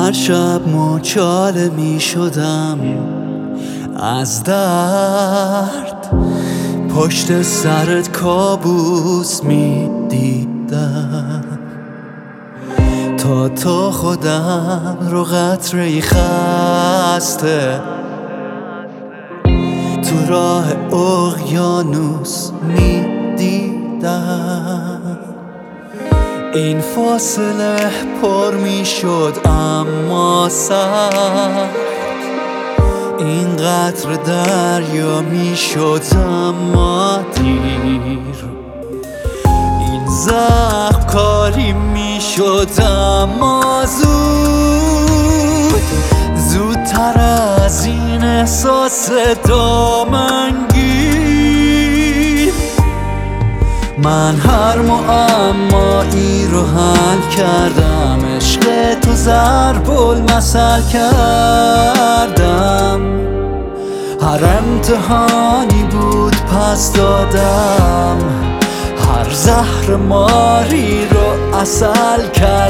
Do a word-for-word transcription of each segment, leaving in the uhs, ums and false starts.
هر شب مچاله می شدم از درد، پشت سرت کابوس می دیدم تا تو خودم رو قطره‌ای خسته تو راه اقیانوس می دیدم. این فاصله پر می شد اما سخت، این قطر دریا می شد اما دیر، این زخم کاری می شد اما زود، زودتر از این احساس دامنگیر. من هر معمایی رو حل کردم، عشق تو ضرب المثل کردم، هر امتحانی بود پس دادم، هر زهر ماری رو عسل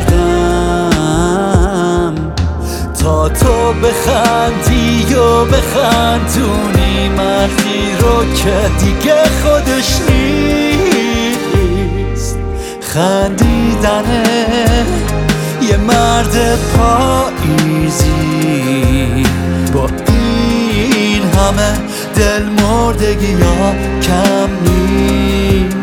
کردم، تا تو بخندی و بخندونی مردی رو که دیگه خودش نیست. خندیدن یه مرد پاییزی با این همه دل مردگی ها کم نیست.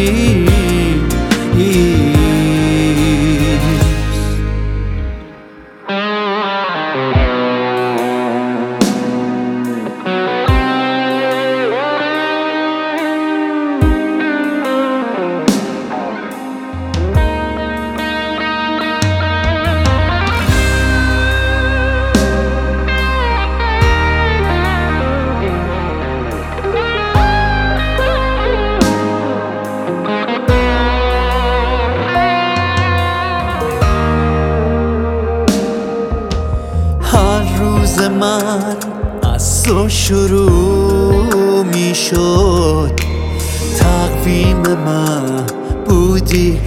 روز من از تو شروع می شد، تقویم من بودی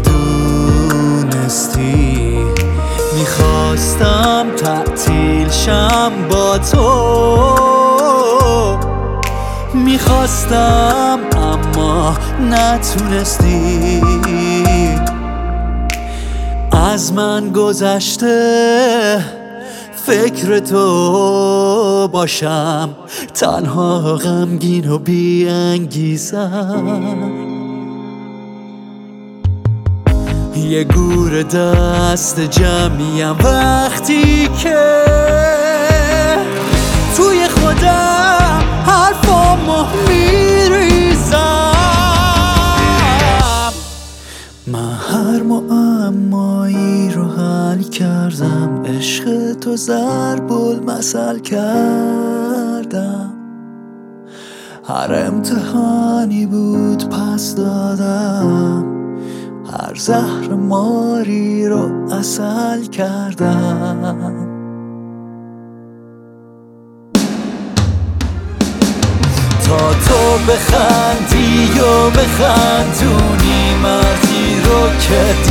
ندونستی، میخواستم تعطیل شم با تو، میخواستم اما نتونستی. از من گذشته فکر تو باشم، تنها غمگین و بی انگیزم، یه گور دست جمعیم وقتی که توی خودم حرفامو میریزم. من هر معمایی رو حل کردم، عشق تو ضرب المثل کردم، هر امتحانی بود پس دادم، هر زهر ماری رو عسل کردم. تا تو بخندی و بخندونی مردی رو که